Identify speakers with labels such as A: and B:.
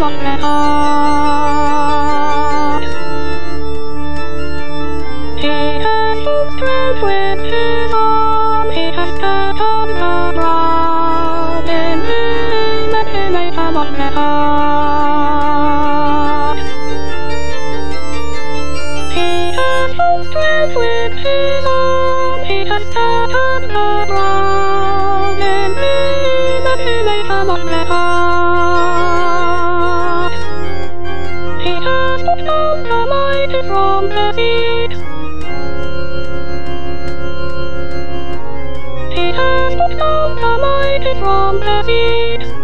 A: on the heart. He has full strength with his arm, he has cut on the ground, in him and he lays them on the heart. He has full strength with his arm, he has cut on the ground, in him and he lays them on the heart. He has put down the mighty from the seat. He has put down the mighty from the seat.